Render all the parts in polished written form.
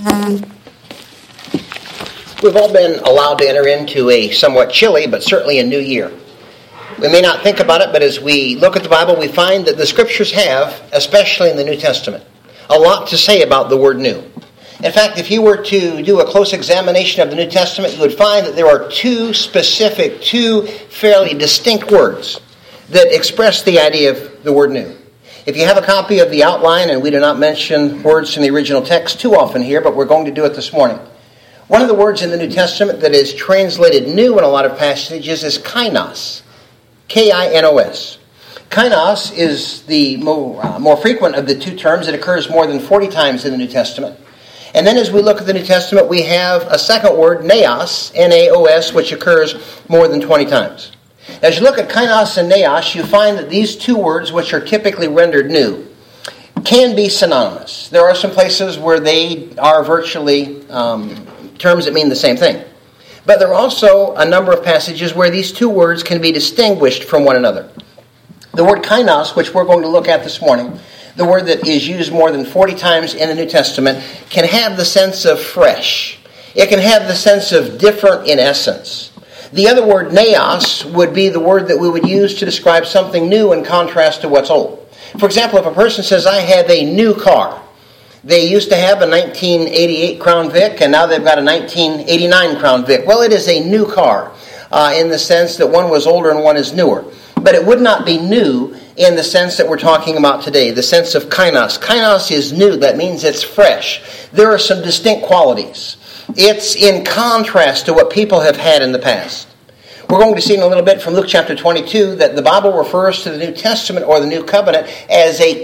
We've all been allowed to enter into a somewhat chilly, but certainly a new year. We may not think about it, but as we look at the Bible, we find that the Scriptures have, especially in the New Testament, a lot to say about the word new. In fact, if you were to do a close examination of the New Testament, you would find that there are two fairly distinct words that express the idea of the word new. If you have a copy of the outline, and we do not mention words from the original text too often here, but we're going to do it this morning. One of the words in the New Testament that is translated new in a lot of passages is kainos. K-I-N-O-S. Kainos is the more frequent of the two terms. It occurs more than 40 times in the New Testament. And then as we look at the New Testament, we have a second word, naos, N-A-O-S, which occurs more than 20 times. As you look at kainos and naos, you find that these two words, which are typically rendered new, can be synonymous. There are some places where they are virtually terms that mean the same thing. But there are also a number of passages where these two words can be distinguished from one another. The word kainos, which we're going to look at this morning, the word that is used more than 40 times in the New Testament, can have the sense of fresh. It can have the sense of different in essence. The other word, naos, would be the word that we would use to describe something new in contrast to what's old. For example, if a person says, I have a new car, they used to have a 1988 Crown Vic, and now they've got a 1989 Crown Vic. Well, it is a new car in the sense that one was older and one is newer. But it would not be new in the sense that we're talking about today, the sense of kainos. Kainos is new. That means it's fresh. There are some distinct qualities. It's in contrast to what people have had in the past. We're going to see in a little bit from Luke chapter 22 that the Bible refers to the New Testament or the New Covenant as a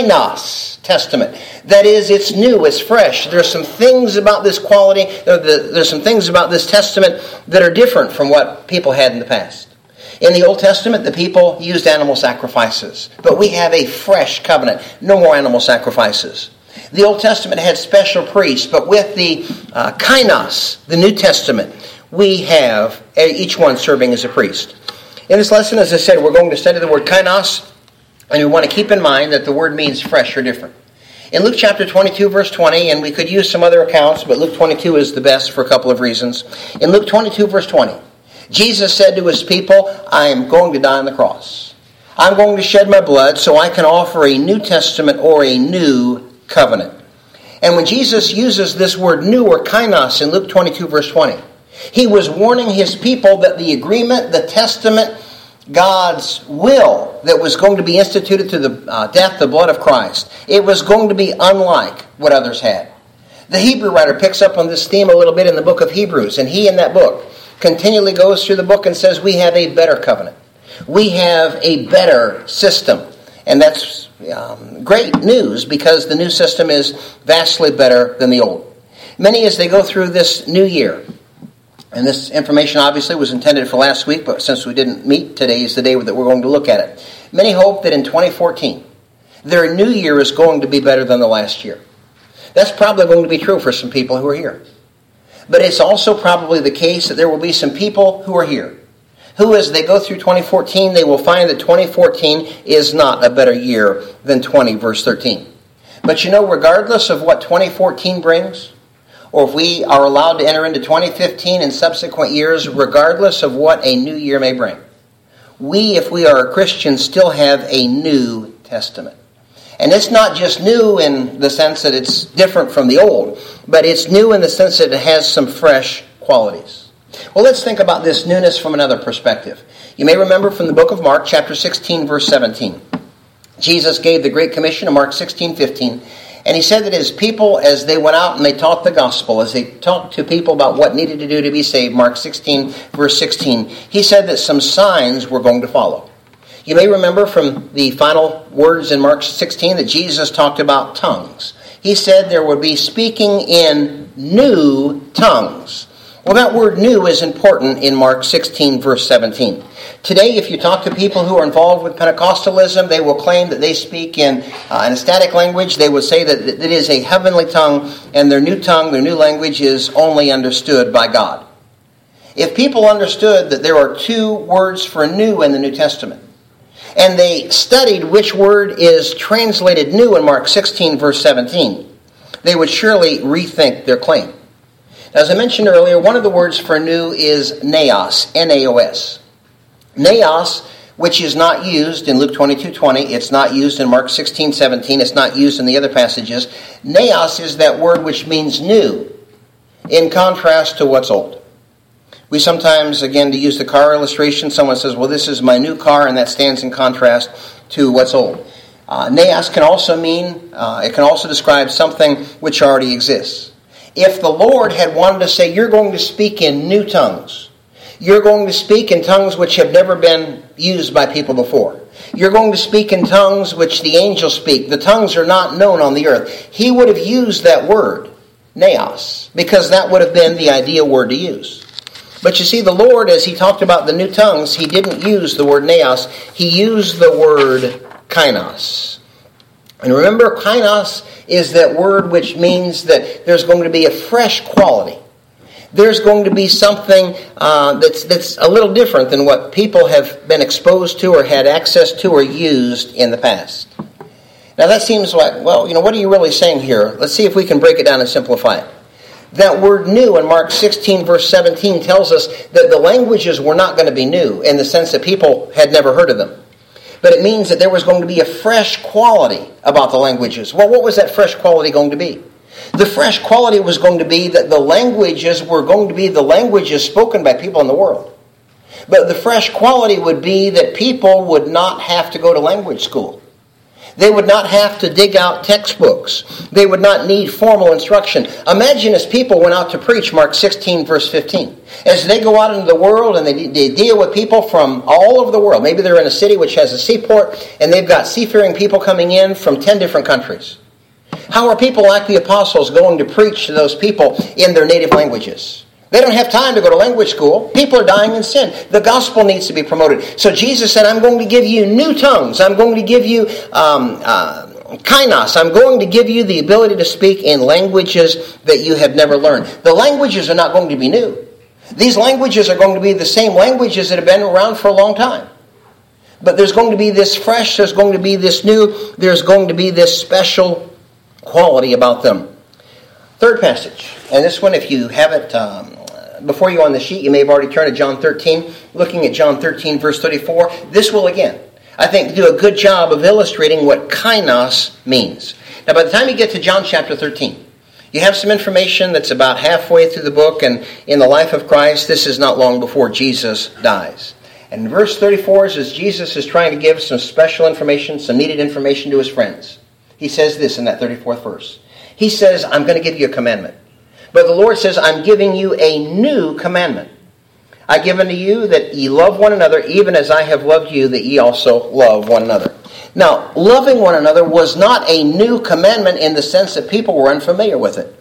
kainos testament. That is, it's new, it's fresh. There's some things about this quality, there's some things about this testament that are different from what people had in the past. In the Old Testament, the people used animal sacrifices. But we have a fresh covenant. No more animal sacrifices. The Old Testament had special priests, but with the kainos, the New Testament, we have each one serving as a priest. In this lesson, as I said, we're going to study the word kainos, and we want to keep in mind that the word means fresh or different. In Luke chapter 22, verse 20, and we could use some other accounts, but Luke 22 is the best for a couple of reasons. In Luke 22, verse 20, Jesus said to his people, I am going to die on the cross. I'm going to shed my blood so I can offer a New Testament or a new covenant. And when Jesus uses this word new or kainos in Luke 22, verse 20, he was warning his people that the agreement, the testament, God's will that was going to be instituted through the death, the blood of Christ, it was going to be unlike what others had. The Hebrew writer picks up on this theme a little bit in the book of Hebrews, and he in that book continually goes through the book and says we have a better covenant. We have a better system. And that's great news because the new system is vastly better than the old. Many, as they go through this new year, and this information obviously was intended for last week, but since we didn't meet, today is the day that we're going to look at it. Many hope that in 2014, their new year is going to be better than the last year. That's probably going to be true for some people who are here. But it's also probably the case that there will be some people who are here, who as they go through 2014, they will find that 2014 is not a better year than 20, verse 13. But you know, regardless of what 2014 brings, or if we are allowed to enter into 2015 and subsequent years, regardless of what a new year may bring, we, if we are a Christian, still have a New Testament. And it's not just new in the sense that it's different from the old, but it's new in the sense that it has some fresh qualities. Well, let's think about this newness from another perspective. You may remember from the book of Mark, chapter 16, verse 17. Jesus gave the Great Commission in Mark 16:15, and he said that his people, as they went out and they taught the gospel, as they talked to people about what needed to do to be saved, Mark 16, verse 16, he said that some signs were going to follow. You may remember from the final words in Mark 16 that Jesus talked about tongues. He said there would be speaking in new tongues. Well, that word new is important in Mark 16, verse 17. Today, if you talk to people who are involved with Pentecostalism, they will claim that they speak in an ecstatic language. They would say that it is a heavenly tongue, and their new language is only understood by God. If people understood that there are two words for new in the New Testament, and they studied which word is translated new in Mark 16, verse 17, they would surely rethink their claim. As I mentioned earlier, one of the words for new is naos, N-A-O-S. Naos, which is not used in Luke 22:20, it's not used in Mark 16:17, it's not used in the other passages. Naos is that word which means new, in contrast to what's old. We sometimes, again, to use the car illustration, someone says, well, this is my new car, and that stands in contrast to what's old. Naos can also mean, it can also describe something which already exists. If the Lord had wanted to say, you're going to speak in new tongues, you're going to speak in tongues which have never been used by people before, you're going to speak in tongues which the angels speak, the tongues are not known on the earth, He would have used that word, naos, because that would have been the ideal word to use. But you see, the Lord, as He talked about the new tongues, He didn't use the word naos, He used the word kainos. And remember, kainos is that word which means that there's going to be a fresh quality. There's going to be something that's a little different than what people have been exposed to or had access to or used in the past. Now that seems like, well, what are you really saying here? Let's see if we can break it down and simplify it. That word new in Mark 16 verse 17 tells us that the languages were not going to be new in the sense that people had never heard of them. But it means that there was going to be a fresh quality about the languages. Well, what was that fresh quality going to be? The fresh quality was going to be that the languages were going to be the languages spoken by people in the world. But the fresh quality would be that people would not have to go to language school. They would not have to dig out textbooks. They would not need formal instruction. Imagine as people went out to preach, Mark 16, verse 15. As they go out into the world and they deal with people from all over the world. Maybe they're in a city which has a seaport and they've got seafaring people coming in from 10 different countries. How are people like the apostles going to preach to those people in their native languages? They don't have time to go to language school. People are dying in sin. The gospel needs to be promoted. So Jesus said, I'm going to give you new tongues. I'm going to give you kainos. I'm going to give you the ability to speak in languages that you have never learned. The languages are not going to be new. These languages are going to be the same languages that have been around for a long time. But there's going to be this fresh, there's going to be this new, there's going to be this special quality about them. Third passage. And this one, if you have it before you on the sheet, you may have already turned to John 13. Looking at John 13, verse 34. This will, again, I think, do a good job of illustrating what kainos means. Now, by the time you get to John chapter 13, you have some information that's about halfway through the book, and in the life of Christ, this is not long before Jesus dies. And verse 34 is as Jesus is trying to give some special information, some needed information to his friends. He says this in that 34th verse. He says, I'm going to give you a commandment. But the Lord says, I'm giving you a new commandment. I give unto you that ye love one another, even as I have loved you, that ye also love one another. Now, loving one another was not a new commandment in the sense that people were unfamiliar with it.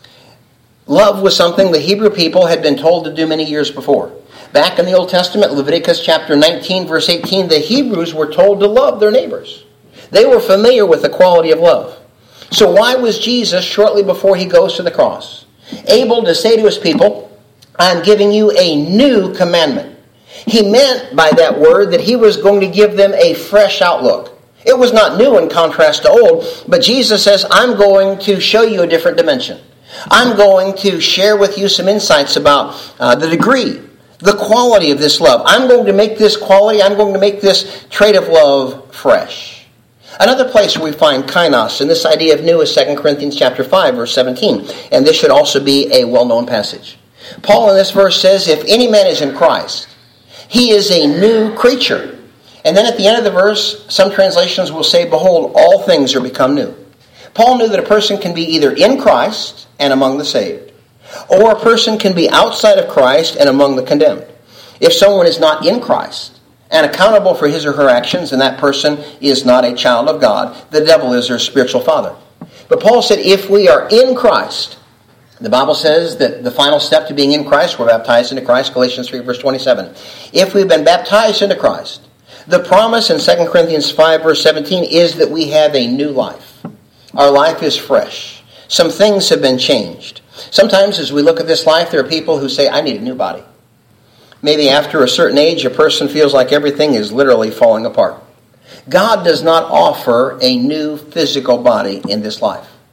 Love was something the Hebrew people had been told to do many years before. Back in the Old Testament, Leviticus chapter 19, verse 18, the Hebrews were told to love their neighbors. They were familiar with the quality of love. So why was Jesus, shortly before he goes to the cross, able to say to his people, I'm giving you a new commandment? He meant by that word that he was going to give them a fresh outlook. It was not new in contrast to old, but Jesus says, I'm going to show you a different dimension. I'm going to share with you some insights about the degree, the quality of this love. I'm going to make this quality, I'm going to make this trait of love fresh. Another place where we find kainos, and this idea of new, is 2 Corinthians chapter 5, verse 17. And this should also be a well-known passage. Paul in this verse says, if any man is in Christ, he is a new creature. And then at the end of the verse, some translations will say, behold, all things are become new. Paul knew that a person can be either in Christ and among the saved, or a person can be outside of Christ and among the condemned. If someone is not in Christ and accountable for his or her actions, and that person is not a child of God, the devil is their spiritual father. But Paul said, if we are in Christ, the Bible says that the final step to being in Christ, we're baptized into Christ, Galatians 3, verse 27. If we've been baptized into Christ, the promise in 2 Corinthians 5, verse 17 is that we have a new life. Our life is fresh. Some things have been changed. Sometimes as we look at this life, there are people who say, I need a new body. Maybe after a certain age, a person feels like everything is literally falling apart. God does not offer a new physical body in this life.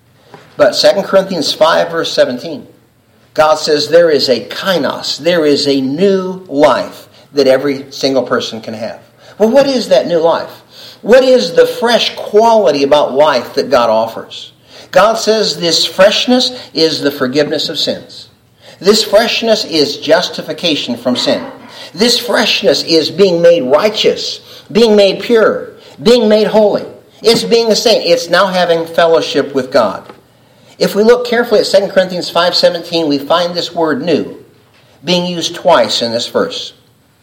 But 2 Corinthians 5, verse 17, God says there is a kainos, there is a new life that every single person can have. Well, what is that new life? What is the fresh quality about life that God offers? God says this freshness is the forgiveness of sins. This freshness is justification from sin. This freshness is being made righteous, being made pure, being made holy. It's being a saint. It's now having fellowship with God. If we look carefully at 2 Corinthians 5:17, we find this word new being used twice in this verse.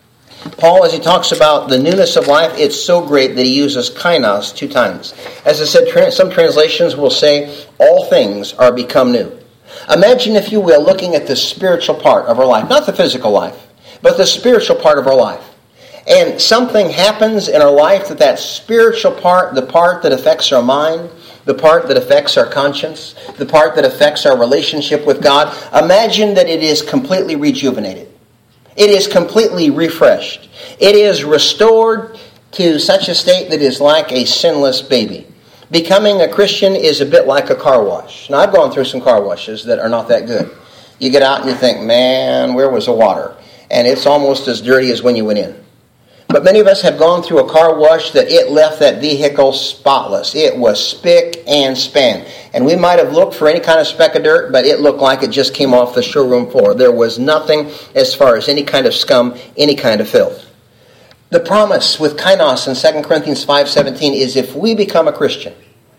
Paul, as he talks about the newness of life, it's so great that he uses kainos 2 times. As I said, some translations will say, all things are become new. Imagine, if you will, looking at the spiritual part of our life, not the physical life, but the spiritual part of our life. And something happens in our life that spiritual part, the part that affects our mind, the part that affects our conscience, the part that affects our relationship with God, imagine that it is completely rejuvenated. It is completely refreshed. It is restored to such a state that is like a sinless baby. Becoming a Christian is a bit like a car wash. Now, I've gone through some car washes that are not that good. You get out and you think, man, where was the water? And it's almost as dirty as when you went in. But many of us have gone through a car wash that it left that vehicle spotless. It was spick and span. And we might have looked for any kind of speck of dirt, but it looked like it just came off the showroom floor. There was nothing as far as any kind of scum, any kind of filth. The promise with kainos in 2 Corinthians 5:17 is if we become a Christian,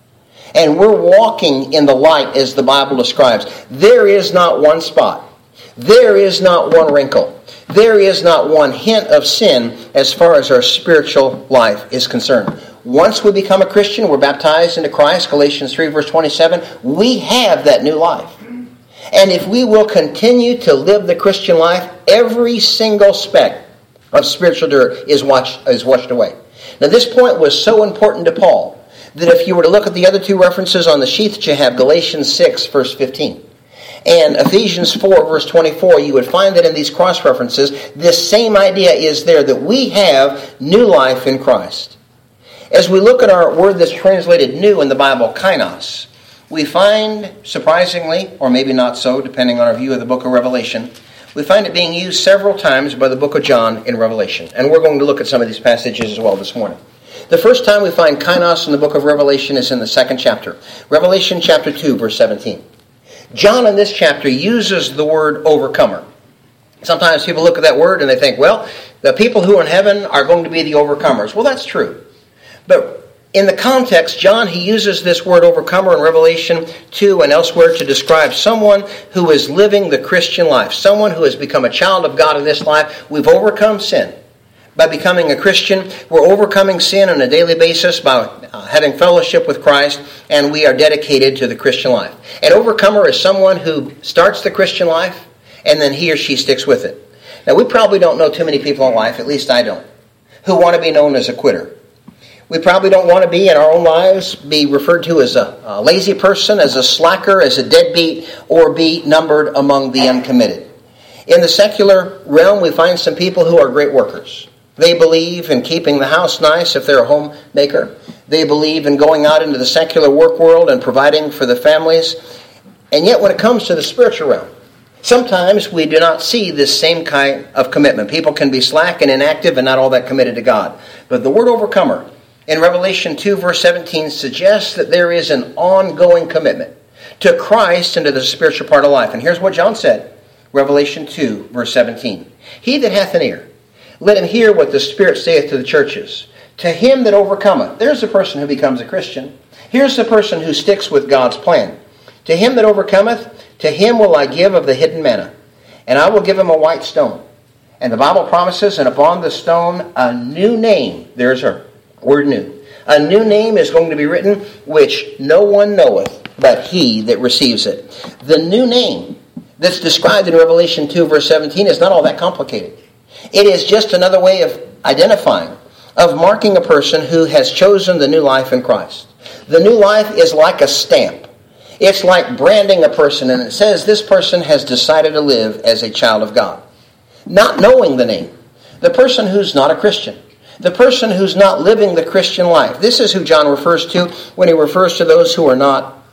and we're walking in the light as the Bible describes, there is not one spot. There is not one wrinkle. There is not one hint of sin as far as our spiritual life is concerned. Once we become a Christian, we're baptized into Christ, Galatians 3 verse 27, we have that new life. And if we will continue to live the Christian life, every single speck of spiritual dirt is washed away. Now, this point was so important to Paul that if you were to look at the other 2 references on the sheet that you have, Galatians 6 verse 15, and Ephesians 4, verse 24, you would find that in these cross-references, this same idea is there, that we have new life in Christ. As we look at our word that's translated new in the Bible, kainos, we find, surprisingly, or maybe not so, depending on our view of the book of Revelation, we find it being used several times by the book of John in Revelation. And we're going to look at some of these passages as well this morning. The first time we find kainos in the book of Revelation is in the 2nd chapter. Revelation chapter 2, verse 17. John in this chapter uses the word overcomer. Sometimes people look at that word and they think, well, the people who are in heaven are going to be the overcomers. Well, that's true. But in the context, John, he uses this word overcomer in Revelation 2 and elsewhere to describe someone who is living the Christian life, someone who has become a child of God in this life. We've overcome sin. By becoming a Christian, we're overcoming sin on a daily basis by having fellowship with Christ, and we are dedicated to the Christian life. An overcomer is someone who starts the Christian life, and then he or she sticks with it. Now, we probably don't know too many people in life, at least I don't, who want to be known as a quitter. We probably don't want to be, in our own lives, be referred to as a lazy person, as a slacker, as a deadbeat, or be numbered among the uncommitted. In the secular realm, we find some people who are great workers. They believe in keeping the house nice if they're a homemaker. They believe in going out into the secular work world and providing for the families. And yet when it comes to the spiritual realm, sometimes we do not see this same kind of commitment. People can be slack and inactive and not all that committed to God. But the word overcomer in Revelation 2 verse 17 suggests that there is an ongoing commitment to Christ and to the spiritual part of life. And here's what John said, Revelation 2 verse 17. He that hath an ear, let him hear what the Spirit saith to the churches. To him that overcometh. There's the person who becomes a Christian. Here's the person who sticks with God's plan. To him that overcometh, to him will I give of the hidden manna. And I will give him a white stone. And the Bible promises, and upon the stone a new name. There's our word new. A new name is going to be written, which no one knoweth but he that receives it. The new name that's described in Revelation 2 verse 17 is not all that complicated. It is just another way of identifying, of marking a person who has chosen the new life in Christ. The new life is like a stamp. It's like branding a person, and it says this person has decided to live as a child of God. Not knowing the name. The person who's not a Christian. The person who's not living the Christian life. This is who John refers to when he refers to those who are not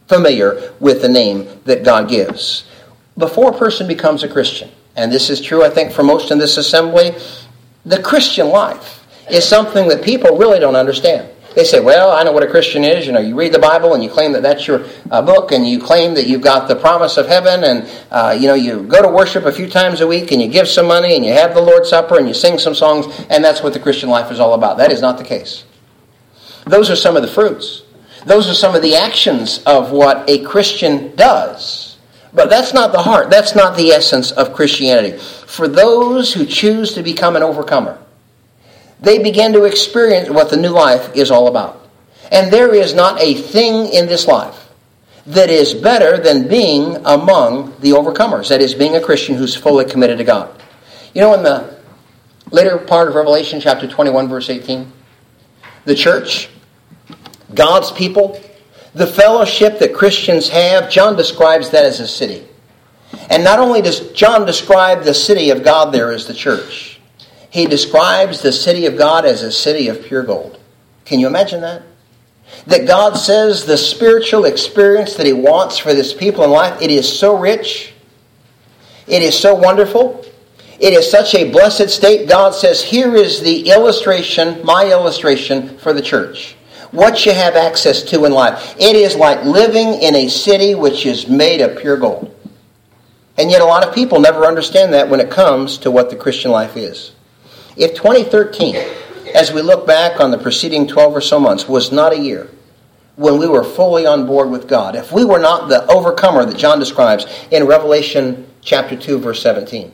familiar with the name that God gives. Before a person becomes a Christian, and this is true, I think, for most in this assembly, the Christian life is something that people really don't understand. They say, well, I know what a Christian is. You read the Bible and you claim that that's your book, and you claim that you've got the promise of heaven, and you go to worship a few times a week, and you give some money, and you have the Lord's Supper, and you sing some songs, and that's what the Christian life is all about. That is not the case. Those are some of the fruits. Those are some of the actions of what a Christian does. But that's not the heart. That's not the essence of Christianity. For those who choose to become an overcomer, they begin to experience what the new life is all about. And there is not a thing in this life that is better than being among the overcomers. That is, being a Christian who's fully committed to God. In the later part of Revelation chapter 21, verse 18, the church, God's people, the fellowship that Christians have, John describes that as a city. And not only does John describe the city of God there as the church, he describes the city of God as a city of pure gold. Can you imagine that? That God says the spiritual experience that he wants for this people in life, it is so rich, it is so wonderful, it is such a blessed state. God says, here is the illustration, my illustration for the church. What you have access to in life. It is like living in a city which is made of pure gold. And yet a lot of people never understand that when it comes to what the Christian life is. If 2013, as we look back on the preceding 12 or so months, was not a year when we were fully on board with God, if we were not the overcomer that John describes in Revelation chapter 2, verse 17,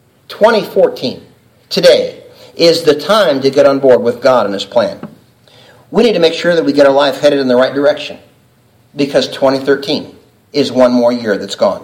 2014, today, is the time to get on board with God and his plan. We need to make sure that we get our life headed in the right direction, because 2013 is one more year that's gone.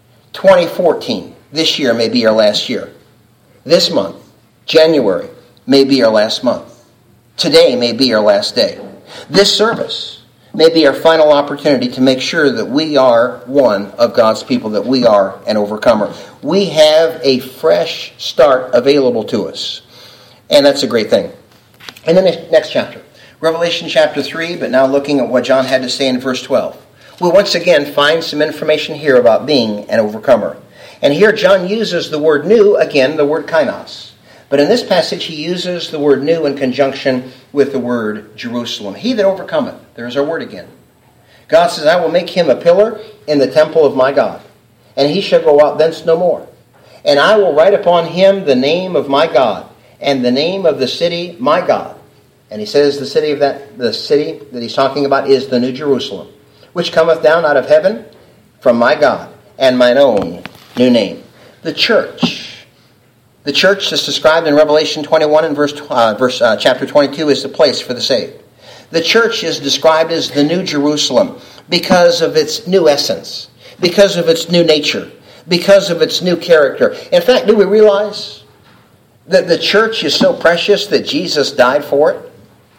2014, this year may be our last year. This month, January, may be our last month. Today may be our last day. This service may be our final opportunity to make sure that we are one of God's people, that we are an overcomer. We have a fresh start available to us. And that's a great thing. And then the next chapter, Revelation chapter 3, but now looking at what John had to say in verse 12. We'll once again find some information here about being an overcomer. And here John uses the word new, again, the word kainos. But in this passage, he uses the word new in conjunction with the word Jerusalem. He that overcometh, there's our word again. God says, I will make him a pillar in the temple of my God, and he shall go out thence no more. And I will write upon him the name of my God, and the name of the city my God. And he says the city that he's talking about is the New Jerusalem, which cometh down out of heaven from my God, and mine own new name. The church. The church that's described in Revelation 21 and chapter 22 is the place for the saved. The church is described as the New Jerusalem because of its new essence, because of its new nature, because of its new character. In fact, do we realize that the church is so precious that Jesus died for it?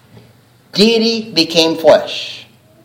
Deity became flesh.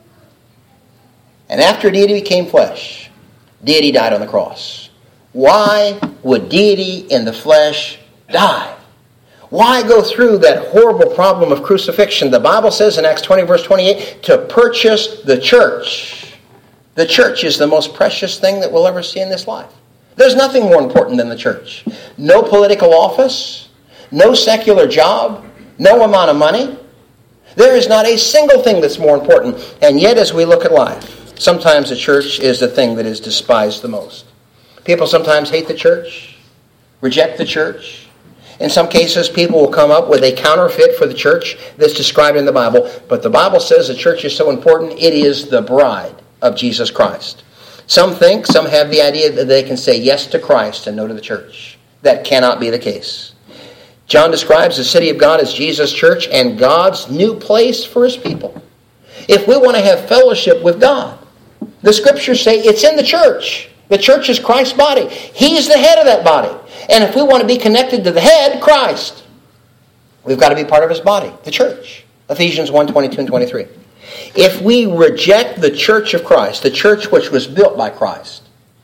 And after deity became flesh, deity died on the cross. Why would deity in the flesh die? Why go through that horrible problem of crucifixion? The Bible says in Acts 20, verse 28, to purchase the church. The church is the most precious thing that we'll ever see in this life. There's nothing more important than the church. No political office, no secular job, no amount of money. There is not a single thing that's more important. And yet, as we look at life, sometimes the church is the thing that is despised the most. People sometimes hate the church, reject the church. In some cases, people will come up with a counterfeit for the church that's described in the Bible. But the Bible says the church is so important, it is the bride of Jesus Christ. Some have the idea that they can say yes to Christ and no to the church. That cannot be the case. John describes the city of God as Jesus' church and God's new place for his people. If we want to have fellowship with God, the scriptures say it's in the church. The church is Christ's body. He's the head of that body. And if we want to be connected to the head, Christ, we've got to be part of his body, the church. Ephesians 1, 22 and 23. If we reject the church of Christ, the church which was built by Christ,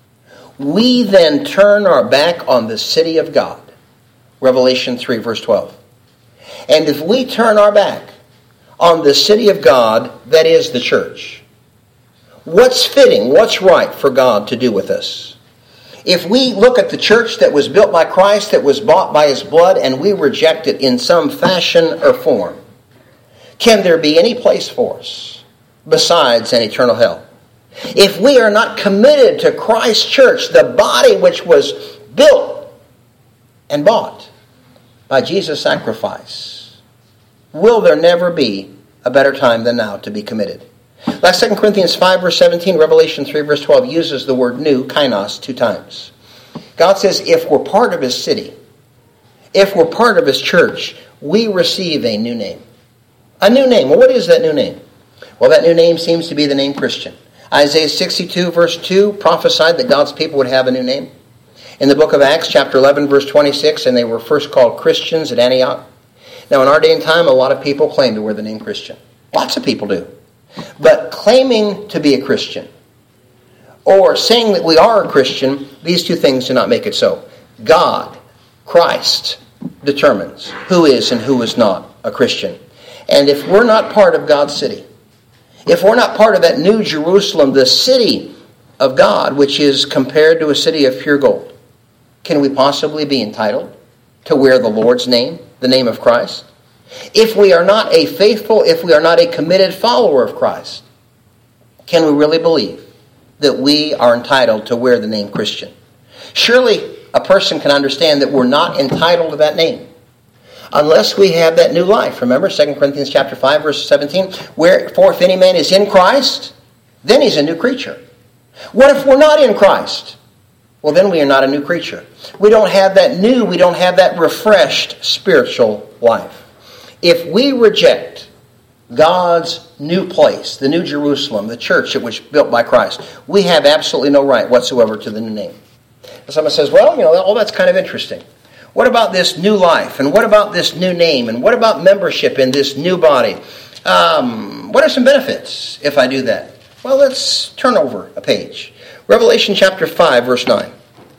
we then turn our back on the city of God. Revelation 3, verse 12. And if we turn our back on the city of God, that is the church, what's fitting, what's right for God to do with us? If we look at the church that was built by Christ, that was bought by His blood, and we reject it in some fashion or form, can there be any place for us besides an eternal hell? If we are not committed to Christ's church, the body which was built and bought by Jesus' sacrifice, will there never be a better time than now to be committed? Like 2 Corinthians 5 verse 17, Revelation 3 verse 12 uses the word new, kainos, 2 times. God says if we're part of His city, if we're part of His church, we receive a new name. A new name. Well, what is that new name? Well, that new name seems to be the name Christian. Isaiah 62 verse 2 prophesied that God's people would have a new name. In the book of Acts chapter 11 verse 26, and they were first called Christians at Antioch. Now in our day and time, a lot of people claim to wear the name Christian. Lots of people do. But claiming to be a Christian or saying that we are a Christian, these two things do not make it so. God, Christ, determines who is and who is not a Christian. And if we're not part of God's city, if we're not part of that new Jerusalem, the city of God, which is compared to a city of pure gold, can we possibly be entitled to wear the Lord's name, the name of Christ? If we are not a faithful, if we are not a committed follower of Christ, can we really believe that we are entitled to wear the name Christian? Surely a person can understand that we're not entitled to that name unless we have that new life. Remember 2 Corinthians chapter 5, verse 17? Wherefore, if any man is in Christ, then he's a new creature. What if we're not in Christ? Well, then we are not a new creature. We don't have that new, we don't have that refreshed spiritual life. If we reject God's new place, the new Jerusalem, the church that was built by Christ, we have absolutely no right whatsoever to the new name. And someone says, well, all that's kind of interesting. What about this new life? And what about this new name? And what about membership in this new body? What are some benefits if I do that? Well, let's turn over a page. Revelation chapter 5, verse 9.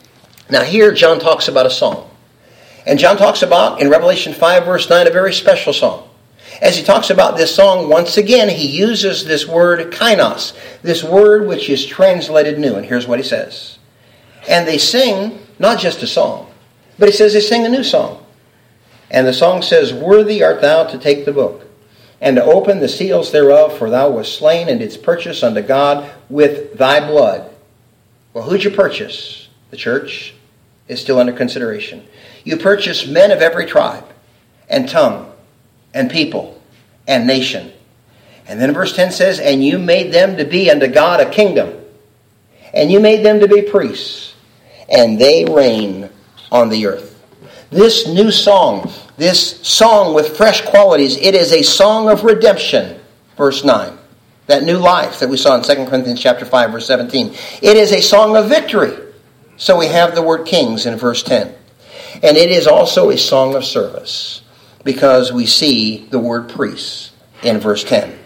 Now here John talks about a song. And John talks about, in Revelation 5, verse 9, a very special song. As he talks about this song, once again, he uses this word kainos, this word which is translated new. And here's what he says. And they sing not just a song, but he says they sing a new song. And the song says, worthy art thou to take the book, and to open the seals thereof, for thou wast slain, and didst purchase unto God with thy blood. Well, who'd you purchase? The church is still under consideration. You purchased men of every tribe, and tongue, and people, and nation. And then verse 10 says, and you made them to be unto God a kingdom, and you made them to be priests, and they reign on the earth. This new song, this song with fresh qualities, it is a song of redemption, verse 9. That new life that we saw in 2 Corinthians chapter 5, verse 17. It is a song of victory. So we have the word kings in verse 10. And it is also a song of service, because we see the word priests in verse 10.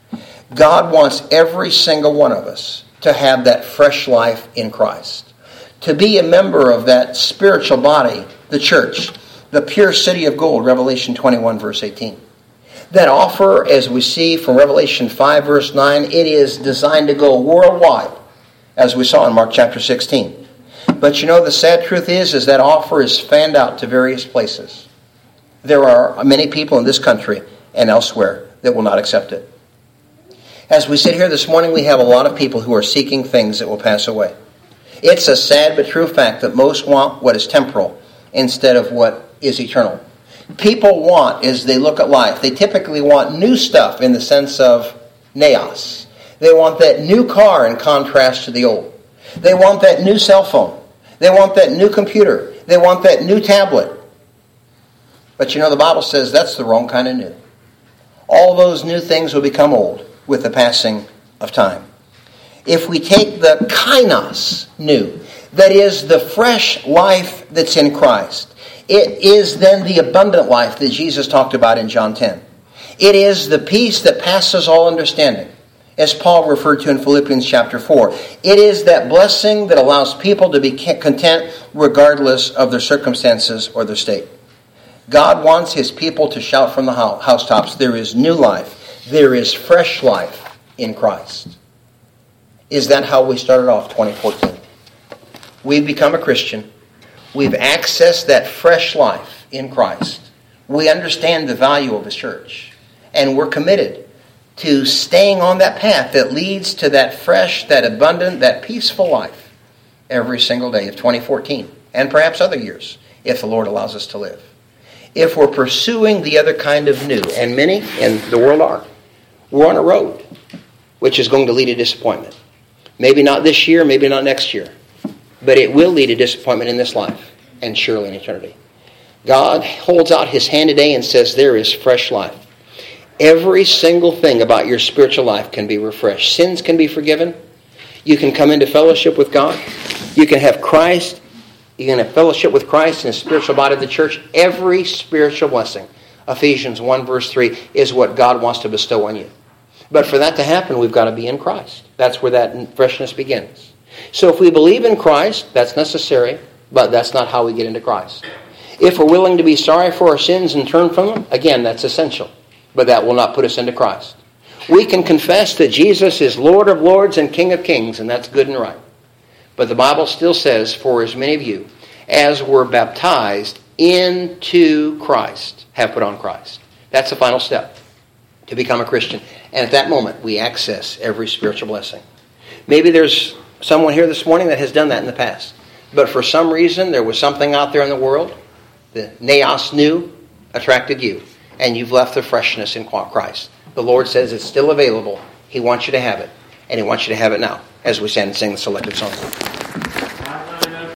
God wants every single one of us to have that fresh life in Christ, to be a member of that spiritual body, the church, the pure city of gold, Revelation 21, verse 18. That offer, as we see from Revelation 5, verse 9, it is designed to go worldwide, as we saw in Mark chapter 16. But the sad truth is that offer is fanned out to various places. There are many people in this country and elsewhere that will not accept it. As we sit here this morning, we have a lot of people who are seeking things that will pass away. It's a sad but true fact that most want what is temporal instead of what is eternal. People want, as they look at life, they typically want new stuff in the sense of naos. They want that new car in contrast to the old. They want that new cell phone. They want that new computer. They want that new tablet. But the Bible says that's the wrong kind of new. All those new things will become old with the passing of time. If we take the kainos new, that is the fresh life that's in Christ, it is then the abundant life that Jesus talked about in John 10. It is the peace that passes all understanding, as Paul referred to in Philippians chapter 4. It is that blessing that allows people to be content regardless of their circumstances or their state. God wants His people to shout from the housetops, there is new life. There is fresh life in Christ. Is that how we started off 2014? We've become a Christian. We've accessed that fresh life in Christ. We understand the value of His church. And we're committed to staying on that path that leads to that fresh, that abundant, that peaceful life every single day of 2014. And perhaps other years, if the Lord allows us to live. If we're pursuing the other kind of new, and many in the world are, we're on a road which is going to lead to disappointment. Maybe not this year, maybe not next year. But it will lead to disappointment in this life, and surely in eternity. God holds out His hand today and says there is fresh life. Every single thing about your spiritual life can be refreshed. Sins can be forgiven. You can come into fellowship with God. You can have Christ. You can have fellowship with Christ in the spiritual body of the church. Every spiritual blessing, Ephesians 1 verse 3, is what God wants to bestow on you. But for that to happen, we've got to be in Christ. That's where that freshness begins. So if we believe in Christ, that's necessary, but that's not how we get into Christ. If we're willing to be sorry for our sins and turn from them, again, that's essential. But that will not put us into Christ. We can confess that Jesus is Lord of lords and King of kings, and that's good and right. But the Bible still says, for as many of you as were baptized into Christ have put on Christ. That's the final step to become a Christian. And at that moment, we access every spiritual blessing. Maybe there's someone here this morning that has done that in the past. But for some reason, there was something out there in the world, the naos new, attracted you. And you've left the freshness in Christ. The Lord says it's still available. He wants you to have it. And He wants you to have it now, as we stand and sing the selected song.